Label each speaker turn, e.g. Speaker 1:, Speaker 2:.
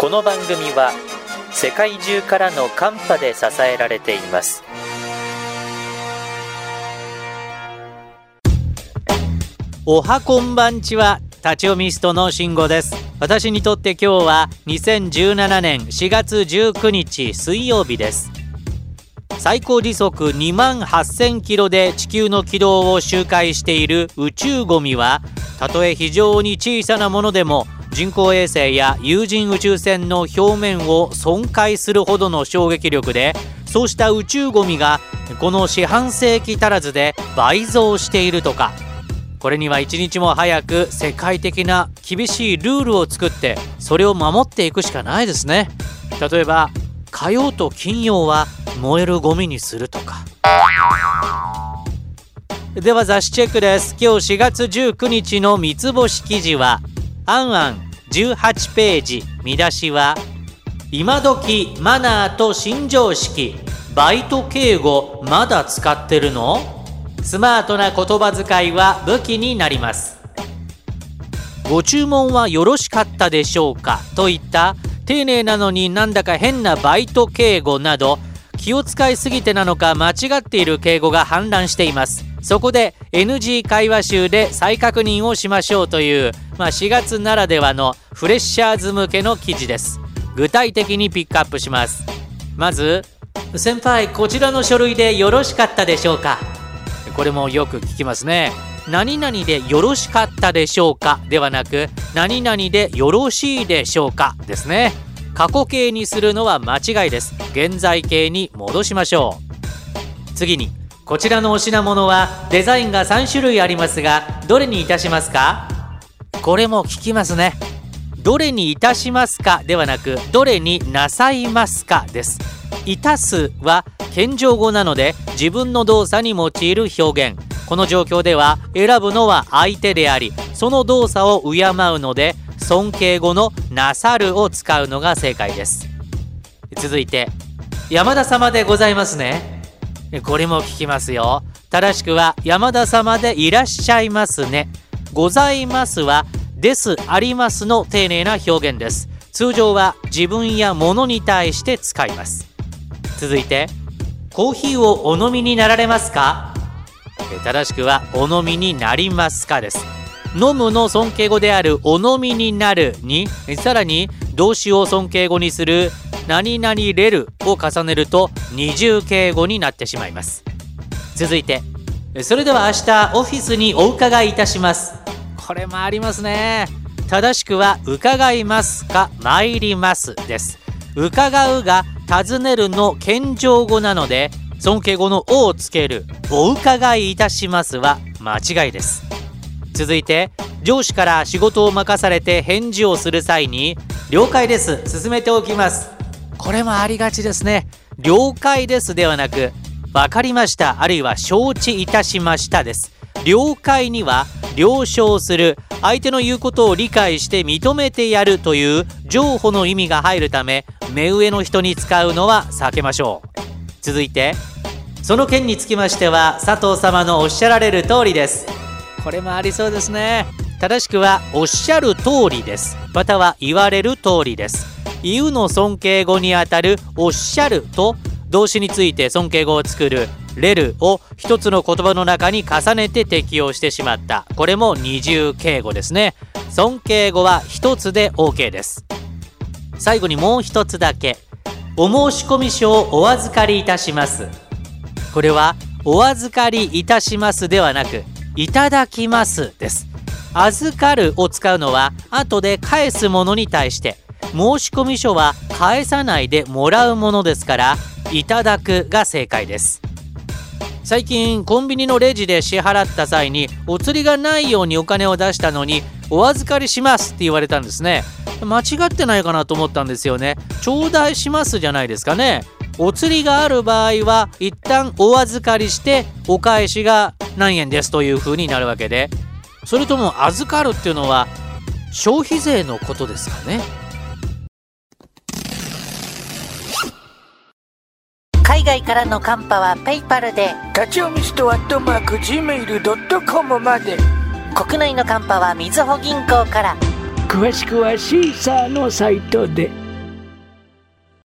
Speaker 1: この番組は世界中からのカンパで支えられています。おはこんばんちは、立ち読みストの慎吾です。私にとって今日は2017年4月19日水曜日です。最高時速28,000キロで地球の軌道を周回している宇宙ゴミは、たとえ非常に小さなものでも人工衛星や有人宇宙船の表面を損壊するほどの衝撃力で、そうした宇宙ゴミがこの四半世紀足らずで倍増しているとか。これには一日も早く世界的な厳しいルールを作って、それを守っていくしかないですね。例えば火曜と金曜は燃えるゴミにするとか。では雑誌チェックです。今日4月19日の三つ星記事はあんあん18ページ。見出しは今時マナーと新常識、バイト敬語まだ使ってるの？スマートな言葉遣いは武器になります。ご注文はよろしかったでしょうかといった丁寧なのになんだか変なバイト敬語など、気を使いすぎてなのか間違っている敬語が氾濫しています。そこで NG 会話集で再確認をしましょうという、4月ならではのフレッシャーズ向けの記事です。具体的にピックアップします。まず、先輩こちらの書類でよろしかったでしょうか。これもよく聞きますね。何々でよろしかったでしょうかではなく、何々でよろしいでしょうかですね。過去形にするのは間違いです。現在形に戻しましょう。次に、こちらのお品物はデザインが3種類ありますが、どれにいたしますか？これも聞きますね。どれにいたしますかではなく、どれになさいますかです。いたすは謙譲語なので自分の動作に用いる表現。この状況では選ぶのは相手であり、その動作を敬うので尊敬語のなさるを使うのが正解です。続いて、山田様でございますね。これも聞きますよ。正しくは山田様でいらっしゃいますね。ございますはですありますの丁寧な表現です。通常は自分や物に対して使います。続いて、コーヒーをお飲みになられますか？正しくはお飲みになりますかです。飲むの尊敬語であるお飲みになるに、さらに動詞を尊敬語にする何々れるを重ねると二重敬語になってしまいます。続いて、それでは明日オフィスにお伺いいたします。これもありますね。正しくは伺いますか参りますです。伺うが尋ねるの謙譲語なので、尊敬語のおをつけるお伺いいたしますは間違いです。続いて、上司から仕事を任されて返事をする際に、了解です、進めておきます。これもありがちですね。了解ですではなく、わかりました、あるいは承知いたしましたです。了解には了承する、相手の言うことを理解して認めてやるという譲歩の意味が入るため、目上の人に使うのは避けましょう。続いて、その件につきましては佐藤様のおっしゃられる通りです。これもありそうですね。正しくはおっしゃる通りです、または言われる通りです。言うの尊敬語にあたるおっしゃると動詞について尊敬語を作るれるを一つの言葉の中に重ねて適用してしまった。これも二重敬語ですね。尊敬語は一つで OK です。最後にもう一つだけ。お申込書をお預かりいたします。これはお預かりいたしますではなく、いただきますです。預かるを使うのは後で返すものに対して、申込書は返さないでもらうものですから、いただくが正解です。最近コンビニのレジで支払った際にお釣りがないようにお金を出したのに、お預かりしますって言われたんですね。間違ってないかなと思ったんですよね。頂戴しますじゃないですかね。お釣りがある場合は一旦お預かりしてお返しが何円ですという風になるわけで、それとも預かるっていうのは消費税のことですかね。
Speaker 2: 海外からのカンパはペイパルで、
Speaker 3: 立ち読みスト@gmail.com まで。
Speaker 2: 国内のカンパはみずほ銀行から。
Speaker 3: 詳しくはシーサーのサイトで。